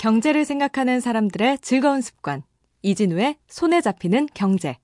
경제를 생각하는 사람들의 즐거운 습관. 이진우의 손에 잡히는 경제.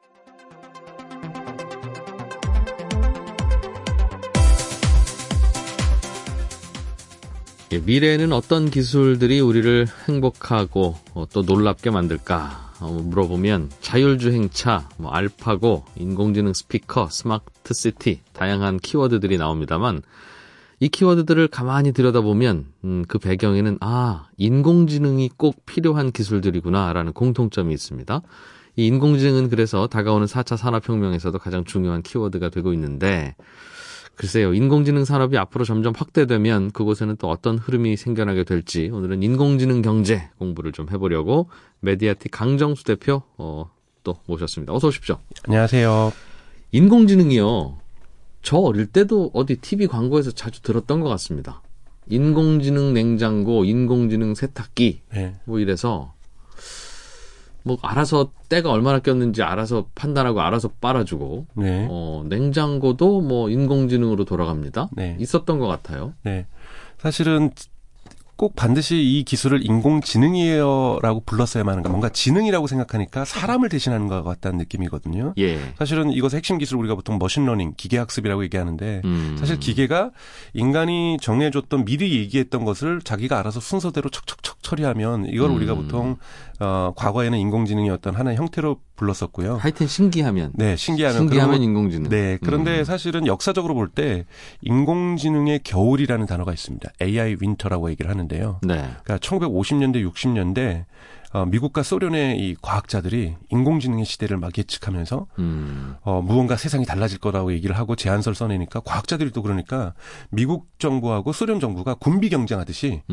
미래에는 어떤 기술들이 우리를 행복하고 또 놀랍게 만들까 물어보면 자율주행차, 알파고, 인공지능 스피커, 스마트시티 다양한 키워드들이 나옵니다만 이 키워드들을 가만히 들여다보면 그 배경에는 인공지능이 꼭 필요한 기술들이구나라는 공통점이 있습니다. 이 인공지능은 그래서 다가오는 4차 산업혁명에서도 가장 중요한 키워드가 되고 있는데 글쎄요, 인공지능 산업이 앞으로 점점 확대되면 그곳에는 또 어떤 흐름이 생겨나게 될지 오늘은 인공지능 경제 공부를 좀 해보려고 메디아틱 강정수 대표 또 모셨습니다. 어서 오십시오. 안녕하세요. 인공지능이요. 저 어릴 때도 어디 TV 광고에서 자주 들었던 것 같습니다. 인공지능 냉장고, 인공지능 세탁기 네. 뭐 이래서 알아서 때가 얼마나 꼈는지 알아서 판단하고 알아서 빨아주고 네. 냉장고도 인공지능으로 돌아갑니다. 네. 있었던 것 같아요. 네. 사실은 꼭 반드시 이 기술을 인공지능이에요라고 불렀어야만 하는가. 뭔가 지능이라고 생각하니까 사람을 대신하는 것 같다는 느낌이거든요. 예. 사실은 이것의 핵심 기술 우리가 보통 머신러닝, 기계학습이라고 얘기하는데 사실 기계가 인간이 정해줬던 미리 얘기했던 것을 자기가 알아서 순서대로 척척척 처리하면 이걸 우리가 보통 과거에는 인공지능의 어떤 하나의 형태로 불렀었고요. 하여튼 신기하면. 네, 신기하면 인공지능. 네, 그런데 사실은 역사적으로 볼 때 인공지능의 겨울이라는 단어가 있습니다. AI 윈터라고 얘기를 하는데요. 네. 그러니까 1950년대, 60년대 미국과 소련의 이 과학자들이 인공지능의 시대를 막 예측하면서 무언가 세상이 달라질 거라고 얘기를 하고 제안서를 써내니까 과학자들이 또 그러니까 미국 정부하고 소련 정부가 군비 경쟁하듯이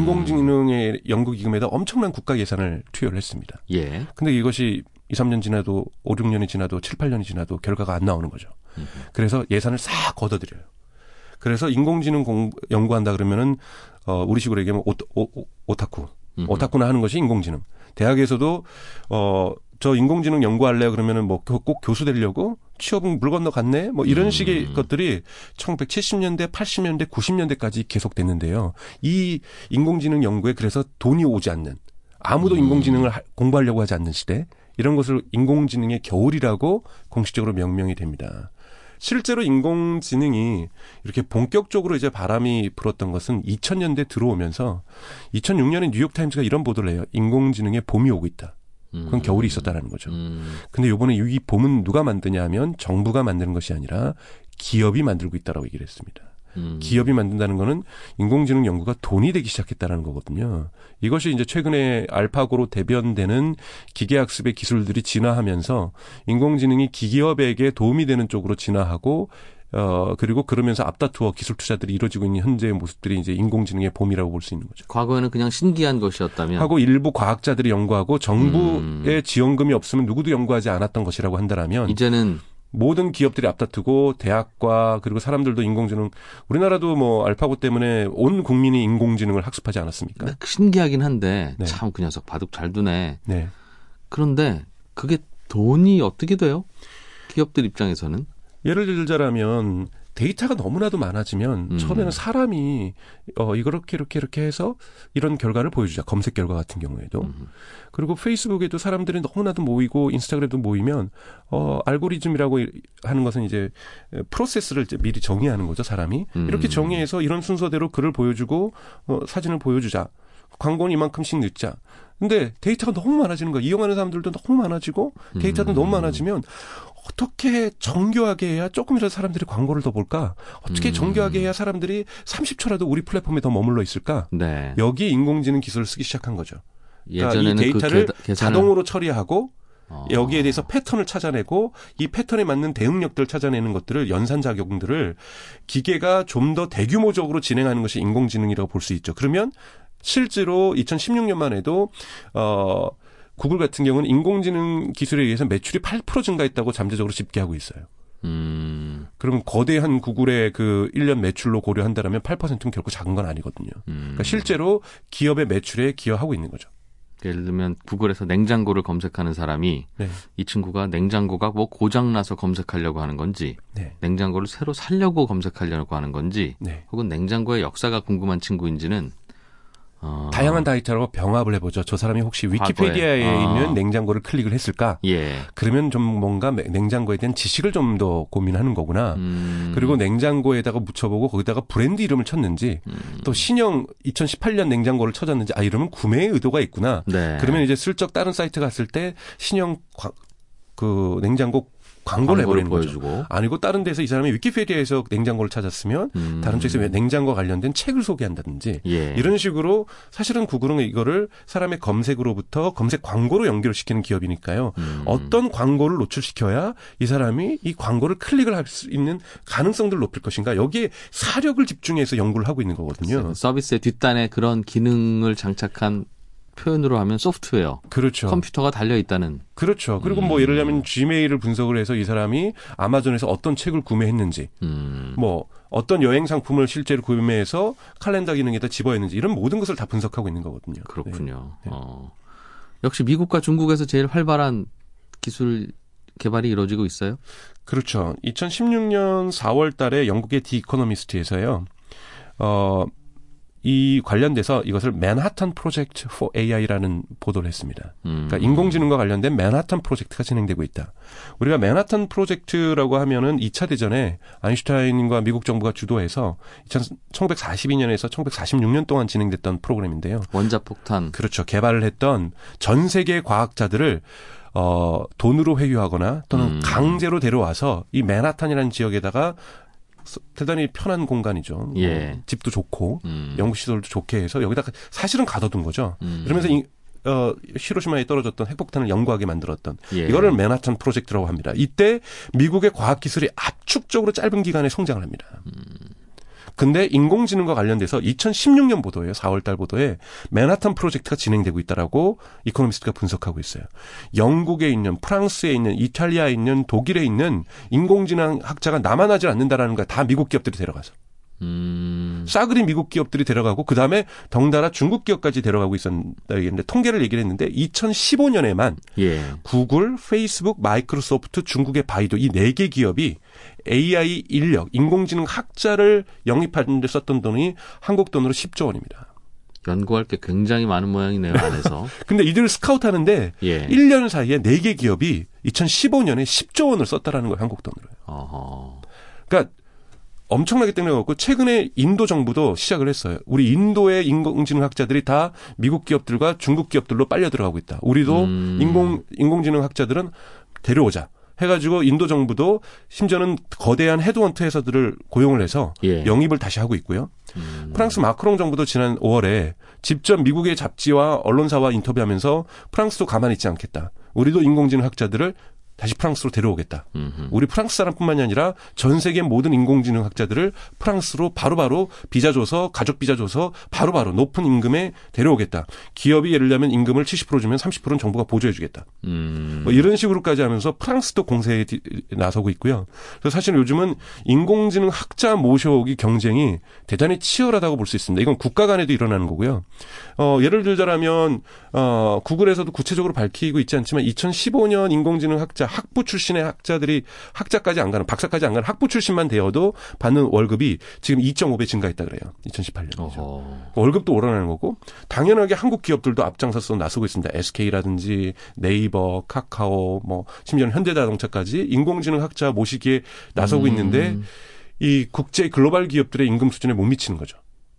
인공지능의 연구기금에다 엄청난 국가 예산을 투여를 했습니다. 예. 근데 이것이 2, 3년 지나도 5, 6년이 지나도 7, 8년이 지나도 결과가 안 나오는 거죠. 그래서 예산을 싹 걷어들여요. 그래서 인공지능 연구한다 그러면은 우리식으로 얘기하면 오타쿠. 오타쿠나 하는 것이 인공지능. 대학에서도 저 인공지능 연구할래요 그러면은 꼭 교수 되려고 취업은 물 건너 갔네 이런 식의 것들이 1970년대, 80년대, 90년대까지 계속됐는데요. 이 인공지능 연구에 그래서 돈이 오지 않는 아무도 인공지능을 공부하려고 하지 않는 시대 이런 것을 인공지능의 겨울이라고 공식적으로 명명이 됩니다. 실제로 인공지능이 이렇게 본격적으로 이제 바람이 불었던 것은 2000년대 들어오면서 2006년에 뉴욕타임즈가 이런 보도를 해요. 인공지능의 봄이 오고 있다. 그건 겨울이 있었다라는 거죠. 근데 이번에 이 봄은 누가 만드냐 하면 정부가 만드는 것이 아니라 기업이 만들고 있다라고 얘기를 했습니다. 기업이 만든다는 거는 인공지능 연구가 돈이 되기 시작했다는 거거든요. 이것이 이제 최근에 알파고로 대변되는 기계학습의 기술들이 진화하면서 인공지능이 기업에게 도움이 되는 쪽으로 진화하고 그리고 그러면서 앞다투어 기술 투자들이 이루어지고 있는 현재의 모습들이 이제 인공지능의 봄이라고 볼 수 있는 거죠. 과거에는 그냥 신기한 것이었다면 하고 일부 과학자들이 연구하고 정부의 지원금이 없으면 누구도 연구하지 않았던 것이라고 한다면 이제는 모든 기업들이 앞다투고 대학과 그리고 사람들도 인공지능 우리나라도 알파고 때문에 온 국민이 인공지능을 학습하지 않았습니까? 신기하긴 한데 네. 참 그 녀석 바둑 잘 두네. 네. 그런데 그게 돈이 어떻게 돼요? 기업들 입장에서는? 예를 들자면 데이터가 너무나도 많아지면 처음에는 사람이 이렇게 해서 이런 결과를 보여주자. 검색 결과 같은 경우에도. 그리고 페이스북에도 사람들이 너무나도 모이고 인스타그램도 모이면 알고리즘이라고 하는 것은 이제 프로세스를 이제 미리 정의하는 거죠. 사람이. 이렇게 정의해서 이런 순서대로 글을 보여주고 사진을 보여주자. 광고는 이만큼씩 넣자. 근데 데이터가 너무 많아지는 거야. 이용하는 사람들도 너무 많아지고 데이터도 너무 많아지면 어떻게 정교하게 해야 조금이라도 사람들이 광고를 더 볼까? 어떻게 정교하게 해야 사람들이 30초라도 우리 플랫폼에 더 머물러 있을까? 네. 여기 인공지능 기술을 쓰기 시작한 거죠. 그러니까 예전에는 이 데이터를 계산을 자동으로 처리하고 여기에 대해서 패턴을 찾아내고 이 패턴에 맞는 대응력들을 찾아내는 것들을 연산작용들을 기계가 좀 더 대규모적으로 진행하는 것이 인공지능이라고 볼 수 있죠. 그러면 실제로 2016년만 해도 구글 같은 경우는 인공지능 기술에 의해서 매출이 8% 증가했다고 잠재적으로 집계하고 있어요. 그럼 거대한 구글의 그 1년 매출로 고려한다면 8%는 결코 작은 건 아니거든요. 그러니까 실제로 기업의 매출에 기여하고 있는 거죠. 예를 들면 구글에서 냉장고를 검색하는 사람이 네. 이 친구가 냉장고가 고장나서 검색하려고 하는 건지 네. 냉장고를 새로 사려고 검색하려고 하는 건지 네. 혹은 냉장고의 역사가 궁금한 친구인지는 다양한 데이터로 병합을 해보죠. 저 사람이 혹시 위키피디아에 있는 냉장고를 클릭을 했을까? 예. 그러면 좀 뭔가 냉장고에 대한 지식을 좀 더 고민하는 거구나. 그리고 냉장고에다가 묻혀보고 거기다가 브랜드 이름을 쳤는지 또 신형 2018년 냉장고를 쳐졌는지 이러면 구매의 의도가 있구나. 네. 그러면 이제 슬쩍 다른 사이트 갔을 때 신형 그 냉장고 광고를 해버리는 보여주고. 거죠. 아니고 다른 데서 이 사람이 위키피디아에서 냉장고를 찾았으면 다른 쪽에서 냉장고와 관련된 책을 소개한다든지 예. 이런 식으로 사실은 구글은 이거를 사람의 검색으로부터 검색 광고로 연결시키는 기업이니까요. 어떤 광고를 노출시켜야 이 사람이 이 광고를 클릭을 할 수 있는 가능성들을 높일 것인가. 여기에 사력을 집중해서 연구를 하고 있는 거거든요. 서비스의 뒷단에 그런 기능을 장착한 표현으로 하면 소프트웨어. 그렇죠. 컴퓨터가 달려있다는. 그렇죠. 그리고 뭐 예를 들면 지메일을 분석을 해서 이 사람이 아마존에서 어떤 책을 구매했는지 뭐 어떤 여행 상품을 실제로 구매해서 칼렌더 기능에다 집어했는지 이런 모든 것을 다 분석하고 있는 거거든요. 그렇군요. 네. 역시 미국과 중국에서 제일 활발한 기술 개발이 이루어지고 있어요? 그렇죠. 2016년 4월 달에 영국의 디 이코노미스트에서요. 이 관련돼서 이것을 맨하탄 프로젝트 for AI라는 보도를 했습니다. 그러니까 인공지능과 관련된 맨하탄 프로젝트가 진행되고 있다. 우리가 맨하탄 프로젝트라고 하면은 2차 대전에 아인슈타인과 미국 정부가 주도해서 1942년에서 1946년 동안 진행됐던 프로그램인데요. 원자폭탄. 그렇죠. 개발을 했던 전 세계 과학자들을 돈으로 회유하거나 또는 강제로 데려와서 이 맨하탄이라는 지역에다가 대단히 편한 공간이죠. 예. 집도 좋고 연구 시설도 좋게 해서 여기다가 사실은 가둬둔 거죠. 그러면서 히로시마에 떨어졌던 핵폭탄을 연구하게 만들었던 이거를 맨하탄 프로젝트라고 합니다. 이때 미국의 과학기술이 압축적으로 짧은 기간에 성장을 합니다. 근데 인공지능과 관련돼서 2016년 보도예요. 4월 달 보도에 맨하탄 프로젝트가 진행되고 있다라고 이코노미스트가 분석하고 있어요. 영국에 있는, 프랑스에 있는, 이탈리아에 있는, 독일에 있는 인공지능 학자가 남아나지 않는다라는 거야. 다 미국 기업들이 데려가서. 싸그리 미국 기업들이 데려가고 그다음에 덩달아 중국 기업까지 데려가고 있었다 얘기했는데 통계를 얘기를 했는데 2015년에만 구글, 페이스북, 마이크로소프트, 중국의 바이두 이 4개 기업이 AI 인력, 인공지능 학자를 영입하는 데 썼던 돈이 한국 돈으로 10조 원입니다. 연구할 게 굉장히 많은 모양이네요, 안에서. 근데 이들을 스카우트하는데 1년 사이에 4개 기업이 2015년에 10조 원을 썼다라는 거예요, 한국 돈으로요. 그러니까 엄청나게 땡겨갖고 최근에 인도 정부도 시작을 했어요. 우리 인도의 인공지능 학자들이 다 미국 기업들과 중국 기업들로 빨려 들어가고 있다. 우리도 인공지능 학자들은 데려오자. 해가지고 인도 정부도 심지어는 거대한 헤드헌트 회사들을 고용을 해서 영입을 다시 하고 있고요. 프랑스 마크롱 정부도 지난 5월에 직접 미국의 잡지와 언론사와 인터뷰하면서 프랑스도 가만히 있지 않겠다. 우리도 인공지능 학자들을 다시 프랑스로 데려오겠다. 우리 프랑스 사람뿐만이 아니라 전 세계 모든 인공지능 학자들을 프랑스로 바로바로 비자 줘서 가족 비자 줘서 바로바로 높은 임금에 데려오겠다. 기업이 예를 들면 임금을 70% 주면 30%는 정부가 보조해 주겠다. 뭐 이런 식으로까지 하면서 프랑스도 공세에 나서고 있고요. 그래서 사실 요즘은 인공지능 학자 모셔오기 경쟁이 대단히 치열하다고 볼 수 있습니다. 이건 국가 간에도 일어나는 거고요. 예를 들자면 구글에서도 구체적으로 밝히고 있지 않지만 2015년 인공지능 학자 학부 출신의 학자들이 학자까지 안 가는 박사까지 안 가는 학부 출신만 되어도 받는 월급이 지금 2.5배 증가했다 그래요. 2018년이죠. 월급도 오르는 거고 당연하게 한국 기업들도 앞장서서 나서고 있습니다. SK라든지 네이버, 카카오, 뭐 심지어는 현대자동차까지 인공지능 학자 모시기에 나서고 있는데 이 국제 글로벌 기업들의 임금 수준에 못 미치는 거죠.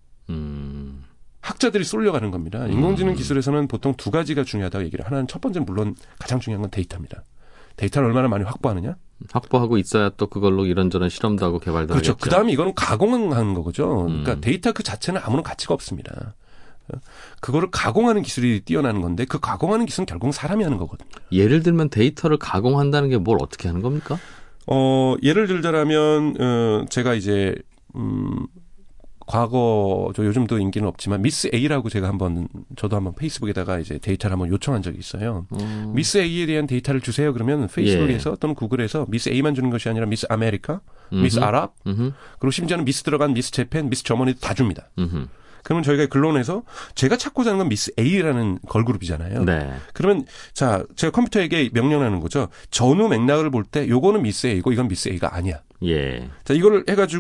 학자들이 쏠려가는 겁니다. 인공지능 기술에서는 보통 두 가지가 중요하다고 얘기를 하나는 첫 번째는 물론 가장 중요한 건 데이터입니다. 데이터를 얼마나 많이 확보하느냐? 확보하고 있어야 또 그걸로 이런저런 실험도 하고 개발도 하겠죠. 그렇죠. 그다음에 이거는 가공하는 거죠. 그러니까 데이터 그 자체는 아무런 가치가 없습니다. 그거를 가공하는 기술이 뛰어나는 건데 그 가공하는 기술은 결국 사람이 하는 거거든요. 예를 들면 데이터를 가공한다는 게 뭘 어떻게 하는 겁니까? 예를 들자면 제가 이제 과거 요즘도 인기는 없지만 미스 A라고 제가 저도 한번 페이스북에다가 이제 데이터를 한번 요청한 적이 있어요. 미스 A에 대한 데이터를 주세요. 그러면 페이스북에서 또는 구글에서 미스 A만 주는 것이 아니라 미스 아메리카, 미스 아랍, 그리고 심지어는 미스 들어간 미스 재팬, 미스 저머니도 다 줍니다. 그러면 저희가 근론에서 제가 찾고자 하는 건 미스 A라는 걸그룹이잖아요. 네. 그러면 자 제가 컴퓨터에게 명령하는 거죠. 전후 맥락을 볼 때 요거는 미스 A고 이건 미스 A가 아니야. 예. 자 이거를 해가지고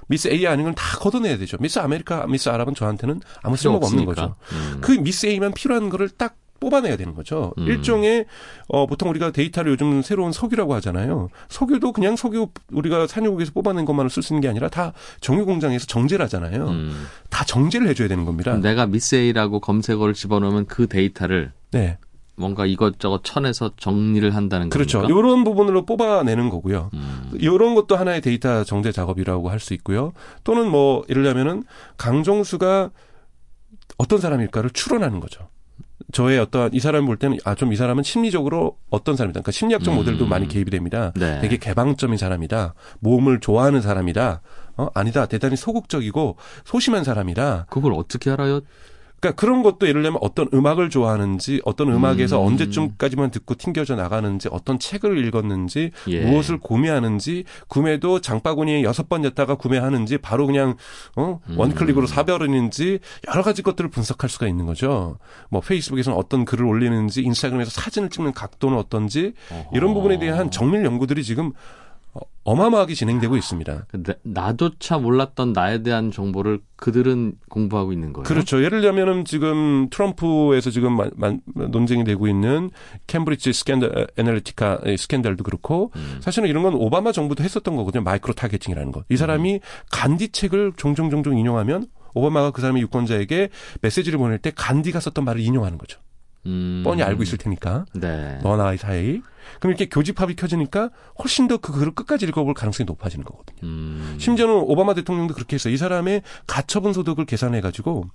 미스 A 아닌 건 다 걷어내야 되죠. 미스 아메리카, 미스 아랍은 저한테는 아무 쓸모가 없는 거죠. 그 미스 A만 필요한 거를 딱 뽑아내야 되는 거죠. 일종의 보통 우리가 데이터를 요즘 새로운 석유라고 하잖아요. 석유도 그냥 석유 우리가 산유국에서 뽑아낸 것만을 쓸 수 있는 게 아니라 다 정유 공장에서 정제를 하잖아요. 다 정제를 해줘야 되는 겁니다. 내가 미스 A라고 검색어를 집어넣으면 그 데이터를 네. 뭔가 이것저것 쳐내서 정리를 한다는 그렇죠. 겁니까? 이런 부분으로 뽑아내는 거고요. 이런 것도 하나의 데이터 정제 작업이라고 할 수 있고요. 또는 뭐 이러려면은 강정수가 어떤 사람일까를 추론하는 거죠. 저의 어떠한 이 사람을 볼 때는 좀 이 사람은 심리적으로 어떤 사람이다. 그러니까 심리학적 모델도 많이 개입이 됩니다. 네. 되게 개방적인 사람이다. 모험을 좋아하는 사람이다. 아니다. 대단히 소극적이고 소심한 사람이다. 그걸 어떻게 알아요? 그러니까 그런 것도 예를 들면 어떤 음악을 좋아하는지 어떤 음악에서 언제쯤까지만 듣고 튕겨져 나가는지 어떤 책을 읽었는지 예. 무엇을 구매하는지 구매도 장바구니에 6번 였다가 구매하는지 바로 그냥 원클릭으로 사별하는지 여러 가지 것들을 분석할 수가 있는 거죠. 뭐 페이스북에서는 어떤 글을 올리는지 인스타그램에서 사진을 찍는 각도는 어떤지 이런 부분에 대한 정밀 연구들이 지금 어마어마하게 진행되고 있습니다. 나조차 몰랐던 나에 대한 정보를 그들은 공부하고 있는 거예요. 그렇죠. 예를 들면은 지금 트럼프에서 지금 논쟁이 되고 있는 캠브리지 애널리티카 스캔들도 그렇고 사실은 이런 건 오바마 정부도 했었던 거거든요. 마이크로 타겟팅이라는 거. 이 사람이 간디 책을 종종 인용하면 오바마가 그 사람의 유권자에게 메시지를 보낼 때 간디가 썼던 말을 인용하는 거죠. 뻔히 알고 있을 테니까. 네. 너나 이 사이. 그럼 이렇게 교집합이 켜지니까 훨씬 더 그 글을 끝까지 읽어볼 가능성이 높아지는 거거든요. 심지어는 오바마 대통령도 그렇게 했어요. 이 사람의 가처분 소득을 계산해가지고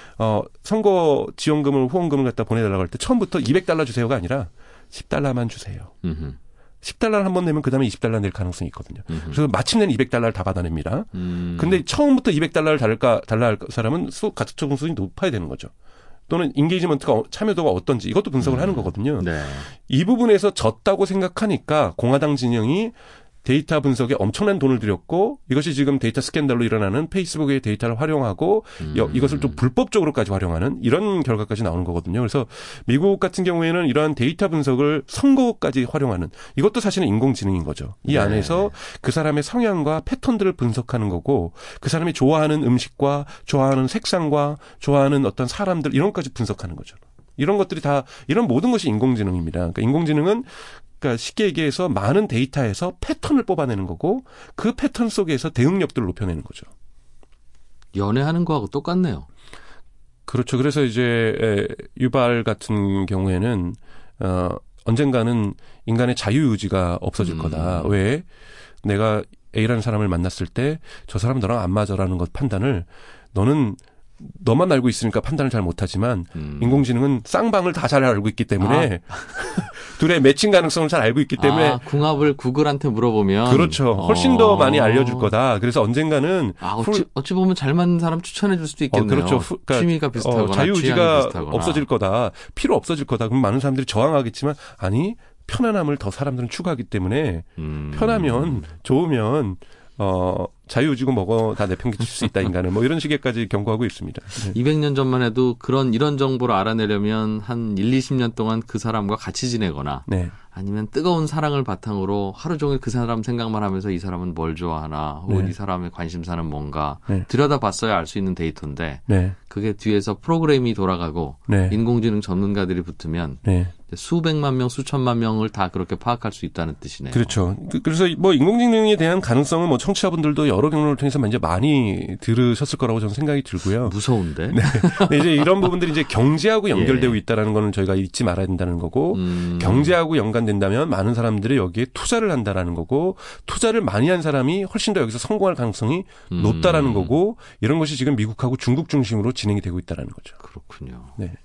선거 지원금을 후원금을 갖다 보내달라고 할 때 처음부터 $200 주세요가 아니라 $10만 주세요. 10달러를 한 번 내면 그 다음에 20달러 낼 가능성이 있거든요. 그래서 마침내는 $200를 다 받아냅니다. 근데 처음부터 $200를 달라 할 사람은 가처분 소득이 높아야 되는 거죠. 또는 인게이지먼트가 참여도가 어떤지 이것도 분석을 하는 거거든요. 네. 이 부분에서 졌다고 생각하니까 공화당 진영이 데이터 분석에 엄청난 돈을 들였고 이것이 지금 데이터 스캔들로 일어나는 페이스북의 데이터를 활용하고 이것을 좀 불법적으로까지 활용하는 이런 결과까지 나오는 거거든요. 그래서 미국 같은 경우에는 이러한 데이터 분석을 선거까지 활용하는 이것도 사실은 인공지능인 거죠. 이 안에서 그 사람의 성향과 패턴들을 분석하는 거고 그 사람이 좋아하는 음식과 좋아하는 색상과 좋아하는 어떤 사람들 이런 것까지 분석하는 거죠. 이런 것들이 다 이런 모든 것이 인공지능입니다. 그러니까 인공지능은 그러니까 쉽게 얘기해서 많은 데이터에서 패턴을 뽑아내는 거고 그 패턴 속에서 대응력들을 높여내는 거죠. 연애하는 거하고 똑같네요. 그렇죠. 그래서 이제 유발 같은 경우에는 언젠가는 인간의 자유의지가 없어질 거다. 왜? 내가 A라는 사람을 만났을 때 저 사람 너랑 안 맞아라는 것 판단을 너만 알고 있으니까 판단을 잘 못하지만 인공지능은 쌍방을 다 잘 알고 있기 때문에 둘의 매칭 가능성을 잘 알고 있기 때문에 궁합을 구글한테 물어보면 그렇죠. 훨씬 더 많이 알려줄 거다. 그래서 언젠가는 어찌 보면 잘 맞는 사람 추천해 줄 수도 있겠네요. 그렇죠. 그러니까 취미가 비슷하거나 자유의지가 비슷하거나. 없어질 거다. 필요 없어질 거다. 그럼 많은 사람들이 저항하겠지만 아니 편안함을 더 사람들은 추구하기 때문에 편하면 좋으면 자유지고 뭐고 다 내팽개칠 수 있다 인간은 뭐 이런 식의까지 경고하고 있습니다. 네. 200년 전만 해도 이런 정보를 알아내려면 한 1, 20년 동안 그 사람과 같이 지내거나 네. 아니면 뜨거운 사랑을 바탕으로 하루 종일 그 사람 생각만 하면서 이 사람은 뭘 좋아하나 혹은 네. 이 사람의 관심사는 뭔가 네. 들여다봤어야 알 수 있는 데이터인데 네. 그게 뒤에서 프로그램이 돌아가고 네. 인공지능 전문가들이 붙으면 네. 수백만 명, 수천만 명을 다 그렇게 파악할 수 있다는 뜻이네요. 그렇죠. 그래서 뭐 인공지능에 대한 가능성은 뭐 청취자분들도 여러 경로를 통해서 이제 많이 들으셨을 거라고 저는 생각이 들고요. 무서운데. 네. 근데 이제 이런 부분들이 이제 경제하고 연결되고 있다라는 거는 저희가 잊지 말아야 된다는 거고 경제하고 연관된다면 많은 사람들이 여기에 투자를 한다라는 거고 투자를 많이 한 사람이 훨씬 더 여기서 성공할 가능성이 높다라는 거고 이런 것이 지금 미국하고 중국 중심으로 진행이 되고 있다라는 거죠. 그렇군요. 네.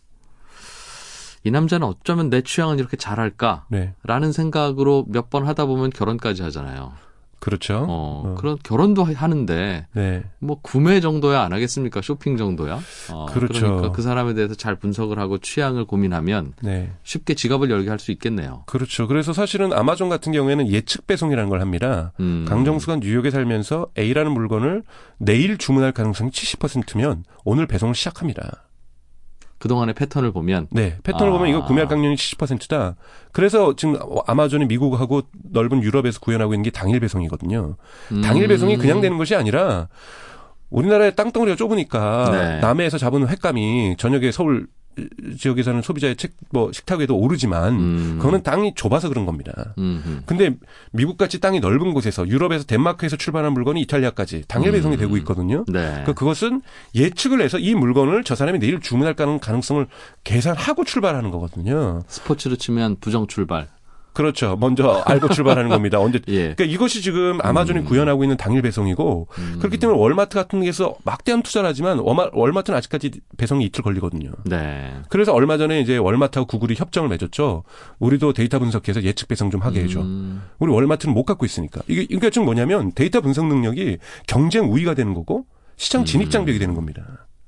이 남자는 어쩌면 내 취향은 이렇게 잘할까? 네. 라는 생각으로 몇 번 하다 보면 결혼까지 하잖아요. 그렇죠. 그런 결혼도 하는데 네. 뭐 구매 정도야 안 하겠습니까? 쇼핑 정도야? 그렇죠. 그러니까 그 사람에 대해서 잘 분석을 하고 취향을 고민하면 네. 쉽게 지갑을 열게 할 수 있겠네요. 그렇죠. 그래서 사실은 아마존 같은 경우에는 예측 배송이라는 걸 합니다. 강정수가 뉴욕에 살면서 A라는 물건을 내일 주문할 가능성이 70%면 오늘 배송을 시작합니다. 그동안의 패턴을 보면. 네. 패턴을 보면 이거 구매할 강령이 70%다. 그래서 지금 아마존이 미국하고 넓은 유럽에서 구현하고 있는 게 당일 배송이거든요. 당일 배송이 그냥 되는 것이 아니라 우리나라의 땅덩어리가 좁으니까 네. 남해에서 잡은 횟감이 저녁에 서울 지역에 사는 소비자의 식탁에도 오르지만 그거는 땅이 좁아서 그런 겁니다. 근데 미국같이 땅이 넓은 곳에서 유럽에서 덴마크에서 출발한 물건이 이탈리아까지 당일 배송이 되고 있거든요. 네. 그러니까 그것은 예측을 해서 이 물건을 저 사람이 내일 주문할 가능성을 계산하고 출발하는 거거든요. 스포츠로 치면 부정 출발. 그렇죠. 먼저 알고 출발하는 겁니다. 언제? 예. 그러니까 이것이 지금 아마존이 구현하고 있는 당일 배송이고 그렇기 때문에 월마트 같은 데서 막대한 투자를 하지만 월마트는 아직까지 배송이 이틀 걸리거든요. 네. 그래서 얼마 전에 이제 월마트하고 구글이 협정을 맺었죠. 우리도 데이터 분석해서 예측 배송 좀 하게 해줘. 우리 월마트는 못 갖고 있으니까. 이게 그러니까 지금 뭐냐면 데이터 분석 능력이 경쟁 우위가 되는 거고 시장 진입 장벽이 되는 겁니다.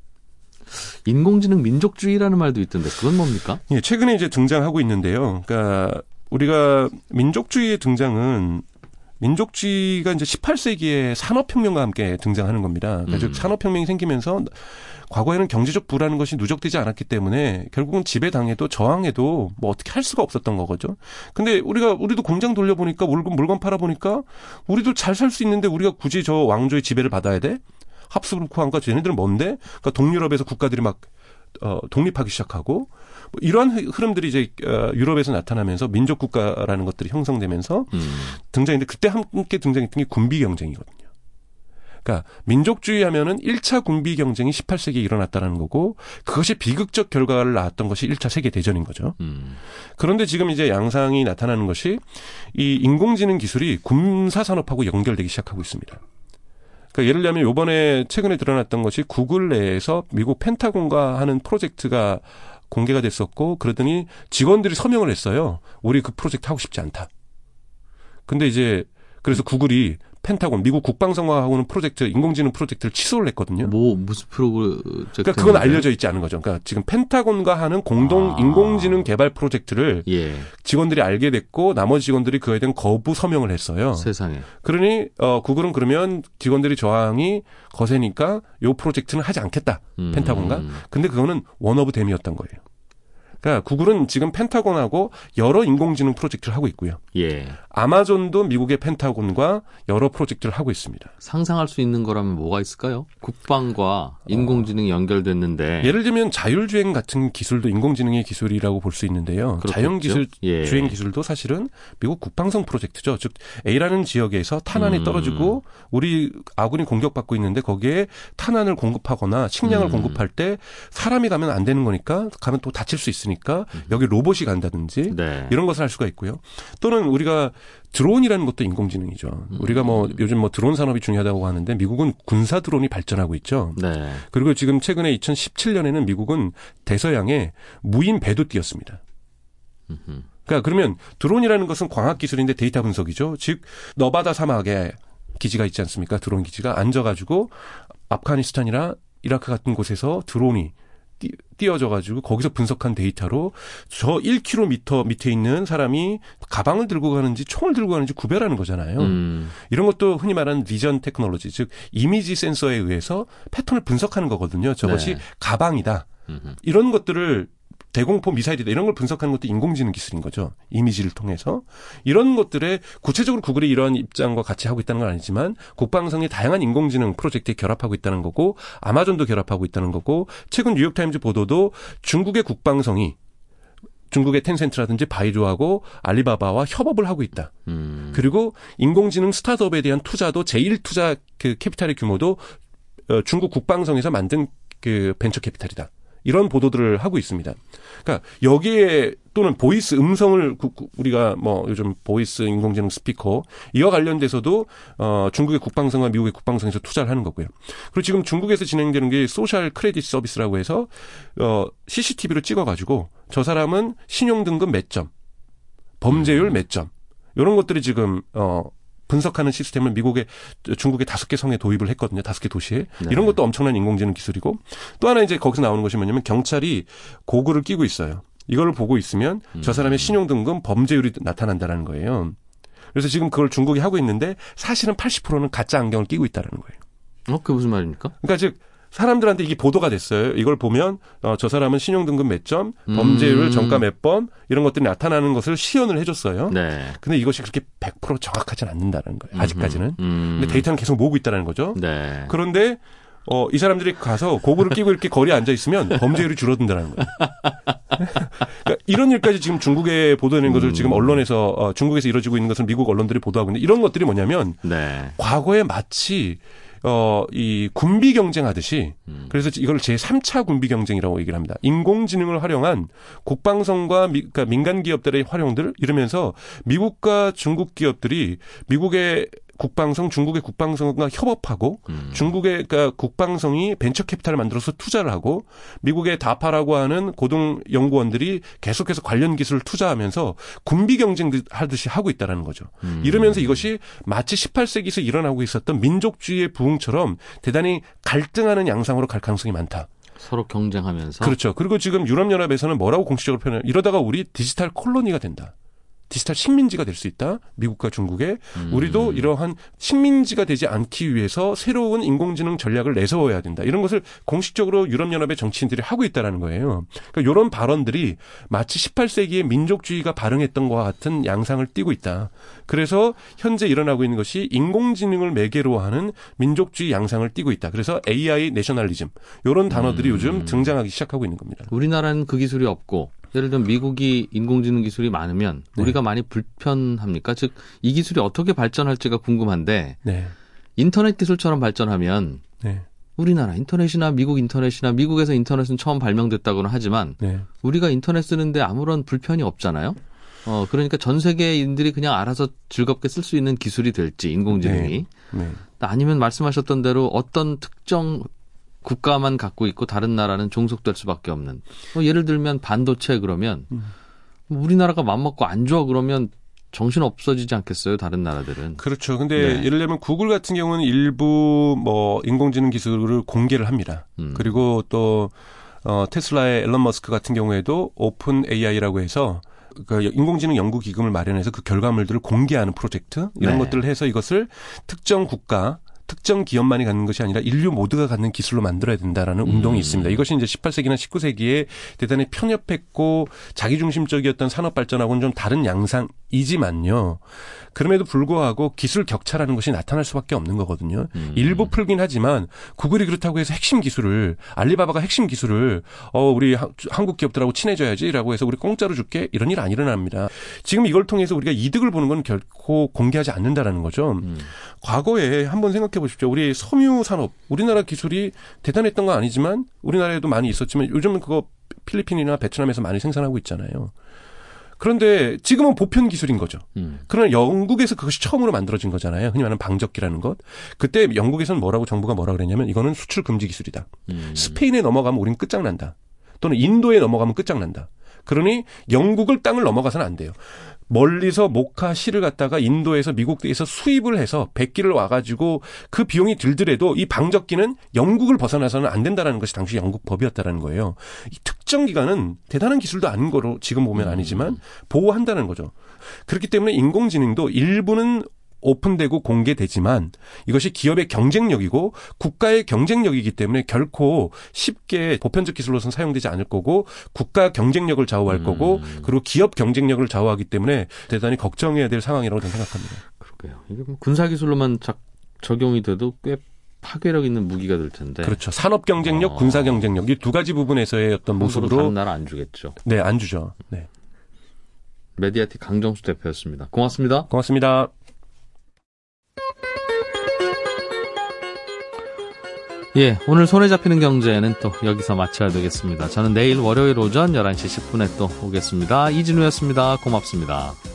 인공지능 민족주의라는 말도 있던데 그건 뭡니까? 예, 최근에 이제 등장하고 있는데요. 그러니까 우리가 민족주의의 등장은 민족주의가 이제 18세기에 산업혁명과 함께 등장하는 겁니다. 그러니까 즉 산업혁명이 생기면서 과거에는 경제적 부라는 것이 누적되지 않았기 때문에 결국은 지배당해도 저항해도 뭐 어떻게 할 수가 없었던 거죠. 근데 우리도 공장 돌려보니까 물건 팔아보니까 우리도 잘 살 수 있는데 우리가 굳이 저 왕조의 지배를 받아야 돼? 합스부르크왕과 쟤네들은 뭔데? 그러니까 동유럽에서 국가들이 막 독립하기 시작하고 이러한 흐름들이 이제 유럽에서 나타나면서 민족 국가라는 것들이 형성되면서 등장했는데 그때 함께 등장했던 게 군비 경쟁이거든요. 그러니까 민족주의 하면은 1차 군비 경쟁이 18세기에 일어났다는 거고 그것이 비극적 결과를 낳았던 것이 1차 세계 대전인 거죠. 그런데 지금 이제 양상이 나타나는 것이 이 인공지능 기술이 군사 산업하고 연결되기 시작하고 있습니다. 그러니까 예를 들면 이번에 최근에 드러났던 것이 구글 내에서 미국 펜타곤과 하는 프로젝트가 공개가 됐었고 그러더니 직원들이 서명을 했어요. 우리 그 프로젝트 하고 싶지 않다. 근데 이제 그래서 구글이 펜타곤 미국 국방성과하고는 프로젝트 인공지능 프로젝트를 취소를 했거든요. 무슨 프로젝트? 그러니까 그건 알려져 있지 않은 거죠. 그러니까 지금 펜타곤과 하는 공동 인공지능 개발 프로젝트를 직원들이 알게 됐고 나머지 직원들이 그에 대한 거부 서명을 했어요. 세상에. 그러니 구글은 그러면 직원들이 저항이 거세니까 이 프로젝트는 하지 않겠다. 펜타곤과. 근데 그거는 원 오브 댐이었던 거예요. 그러니까 구글은 지금 펜타곤하고 여러 인공지능 프로젝트를 하고 있고요. 예. 아마존도 미국의 펜타곤과 여러 프로젝트를 하고 있습니다. 상상할 수 있는 거라면 뭐가 있을까요? 국방과 인공지능이 연결됐는데. 예를 들면 자율주행 같은 기술도 인공지능의 기술이라고 볼 수 있는데요. 자율주행 기술도 사실은 미국 국방성 프로젝트죠. 즉 A라는 지역에서 탄환이 떨어지고 우리 아군이 공격받고 있는데 거기에 탄환을 공급하거나 식량을 공급할 때 사람이 가면 안 되는 거니까 가면 또 다칠 수 있으니까 여기 로봇이 간다든지 이런 것을 할 수가 있고요. 또는 우리가 드론이라는 것도 인공지능이죠. 우리가 요즘 드론 산업이 중요하다고 하는데 미국은 군사 드론이 발전하고 있죠. 네. 그리고 지금 최근에 2017년에는 미국은 대서양에 무인 배도 띄웠습니다. 그러니까 그러면 드론이라는 것은 광학 기술인데 데이터 분석이죠. 즉 너바다 사막에 기지가 있지 않습니까? 드론 기지가 앉아가지고 아프가니스탄이나 이라크 같은 곳에서 드론이 띄워져가지고 거기서 분석한 데이터로 저 1km 밑에 있는 사람이 가방을 들고 가는지 총을 들고 가는지 구별하는 거잖아요. 이런 것도 흔히 말하는 비전 테크놀로지, 즉 이미지 센서에 의해서 패턴을 분석하는 거거든요. 저것이 가방이다. 이런 것들을 대공포 미사일이다. 이런 걸 분석하는 것도 인공지능 기술인 거죠. 이미지를 통해서. 이런 것들에 구체적으로 구글이 이러한 입장과 같이 하고 있다는 건 아니지만 국방성의 다양한 인공지능 프로젝트에 결합하고 있다는 거고 아마존도 결합하고 있다는 거고 최근 뉴욕타임즈 보도도 중국의 국방성이 중국의 텐센트라든지 바이두하고 알리바바와 협업을 하고 있다. 그리고 인공지능 스타트업에 대한 투자도 제1투자 그 캐피탈의 규모도 중국 국방성에서 만든 그 벤처 캐피탈이다. 이런 보도들을 하고 있습니다. 그러니까 여기에 또는 보이스 음성을 우리가 요즘 보이스 인공지능 스피커 이와 관련돼서도 중국의 국방성과 미국의 국방성에서 투자를 하는 거고요. 그리고 지금 중국에서 진행되는 게 소셜 크레딧 서비스라고 해서 CCTV로 찍어가지고 저 사람은 신용등급 몇 점, 범죄율 몇 점 이런 것들이 지금 분석하는 시스템을 중국의 5개 성에 도입을 했거든요. 5개 도시에. 네. 이런 것도 엄청난 인공지능 기술이고 또 하나 이제 거기서 나오는 것이 뭐냐면 경찰이 고글을 끼고 있어요. 이걸 보고 있으면 저 사람의 신용등급 범죄율이 나타난다는 거예요. 그래서 지금 그걸 중국이 하고 있는데 사실은 80%는 가짜 안경을 끼고 있다는 거예요. 그게 무슨 말입니까? 그러니까 즉 사람들한테 이게 보도가 됐어요. 이걸 보면 저 사람은 신용등급 몇 점, 범죄율 정가 몇 번 이런 것들이 나타나는 것을 시연을 해줬어요. 네. 근데 이것이 그렇게 100% 정확하지 않는다는 거예요. 아직까지는. 근데 데이터는 계속 모으고 있다는 거죠. 네. 그런데 이 사람들이 가서 고글을 끼고 이렇게 거리에 앉아 있으면 범죄율이 줄어든다는 거예요. 그러니까 이런 일까지 지금 중국에 보도되는 것을 지금 언론에서 중국에서 이루어지고 있는 것을 미국 언론들이 보도하고 있는데 이런 것들이 뭐냐면 네. 과거에 마치 이 군비 경쟁하듯이 그래서 이걸 제3차 군비 경쟁이라고 얘기를 합니다. 인공지능을 활용한 국방성과 그러니까 민간 기업들의 활용들 이러면서 미국과 중국 기업들이 미국의 국방성, 중국의 국방성과 협업하고 중국의 그러니까 국방성이 벤처 캐피탈을 만들어서 투자를 하고 미국의 다파라고 하는 고등 연구원들이 계속해서 관련 기술을 투자하면서 군비 경쟁하듯이 하고 있다는 거죠. 이러면서 이것이 마치 18세기에서 일어나고 있었던 민족주의의 부흥처럼 대단히 갈등하는 양상으로 갈 가능성이 많다. 서로 경쟁하면서. 그렇죠. 그리고 지금 유럽연합에서는 뭐라고 공식적으로 표현해요? 이러다가 우리 디지털 콜로니가 된다. 디지털 식민지가 될 수 있다. 미국과 중국에. 우리도 이러한 식민지가 되지 않기 위해서 새로운 인공지능 전략을 내세워야 된다. 이런 것을 공식적으로 유럽연합의 정치인들이 하고 있다는 거예요. 그러니까 이런 발언들이 마치 18세기의 민족주의가 발흥했던 것과 같은 양상을 띠고 있다. 그래서 현재 일어나고 있는 것이 인공지능을 매개로 하는 민족주의 양상을 띠고 있다. 그래서 AI 내셔널리즘 이런 단어들이 요즘 등장하기 시작하고 있는 겁니다. 우리나라는 그 기술이 없고 예를 들면 미국이 인공지능 기술이 많으면 우리가 많이 불편합니까? 즉 이 기술이 어떻게 발전할지가 궁금한데 인터넷 기술처럼 발전하면 우리나라 인터넷이나 미국 인터넷이나 미국에서 인터넷은 처음 발명됐다고는 하지만 우리가 인터넷 쓰는데 아무런 불편이 없잖아요. 그러니까 전 세계인들이 그냥 알아서 즐겁게 쓸 수 있는 기술이 될지 인공지능이 아니면 말씀하셨던 대로 어떤 특정 국가만 갖고 있고 다른 나라는 종속될 수밖에 없는. 예를 들면 반도체 그러면 우리나라가 맘먹고 안 줘 그러면 정신 없어지지 않겠어요? 다른 나라들은. 그렇죠. 근데 예를 들면 구글 같은 경우는 일부 인공지능 기술을 공개를 합니다. 그리고 또 테슬라의 앨런 머스크 같은 경우에도 오픈 AI라고 해서 그 인공지능 연구 기금을 마련해서 그 결과물들을 공개하는 프로젝트 이런 것들을 해서 이것을 특정 국가 특정 기업만이 갖는 것이 아니라 인류 모두가 갖는 기술로 만들어야 된다라는 운동이 있습니다. 이것이 이제 18세기나 19세기에 대단히 편협했고 자기중심적이었던 산업 발전하고는 좀 다른 양상이지만요. 그럼에도 불구하고 기술 격차라는 것이 나타날 수밖에 없는 거거든요. 일부 풀긴 하지만 구글이 그렇다고 해서 핵심 기술을 알리바바가 핵심 기술을 우리 한국 기업들하고 친해져야지라고 해서 우리 공짜로 줄게 이런 일 안 일어납니다. 지금 이걸 통해서 우리가 이득을 보는 건 결코 공개하지 않는다라는 거죠. 과거에 한번 생각해 보십시오. 우리 섬유 산업, 우리나라 기술이 대단했던 건 아니지만 우리나라에도 많이 있었지만 요즘은 그거 필리핀이나 베트남에서 많이 생산하고 있잖아요. 그런데 지금은 보편 기술인 거죠. 그러나 영국에서 그것이 처음으로 만들어진 거잖아요. 흔히 말하는 방적기라는 것. 그때 영국에서는 정부가 뭐라 그랬냐면 이거는 수출 금지 기술이다. 스페인에 넘어가면 우린 끝장난다. 또는 인도에 넘어가면 끝장난다. 그러니 영국을 땅을 넘어가서는 안 돼요. 멀리서 모카 씨를 갖다가 인도에서 미국에서 수입을 해서 100기를 와가지고 그 비용이 들더라도 이 방적기는 영국을 벗어나서는 안 된다는 것이 당시 영국 법이었다는 거예요. 이 특정 기간은 대단한 기술도 아닌 거로 지금 보면 아니지만 보호한다는 거죠. 그렇기 때문에 인공지능도 일부는 오픈되고 공개되지만 이것이 기업의 경쟁력이고 국가의 경쟁력이기 때문에 결코 쉽게 보편적 기술로서는 사용되지 않을 거고 국가 경쟁력을 좌우할 거고 그리고 기업 경쟁력을 좌우하기 때문에 대단히 걱정해야 될 상황이라고 저는 생각합니다. 그러게요. 이게 군사 기술로만 적용이 돼도 꽤 파괴력 있는 무기가 될 텐데. 그렇죠. 산업 경쟁력, 군사 경쟁력 이 두 가지 부분에서의 어떤 모습으로 다른 나라 안 주겠죠. 네, 안 주죠. 네. 메디아틱 강정수 대표였습니다. 고맙습니다. 고맙습니다. 예, 오늘 손에 잡히는 경제는 또 여기서 마쳐야 되겠습니다. 저는 내일 월요일 오전 11시 10분에 또 오겠습니다. 이진우였습니다. 고맙습니다.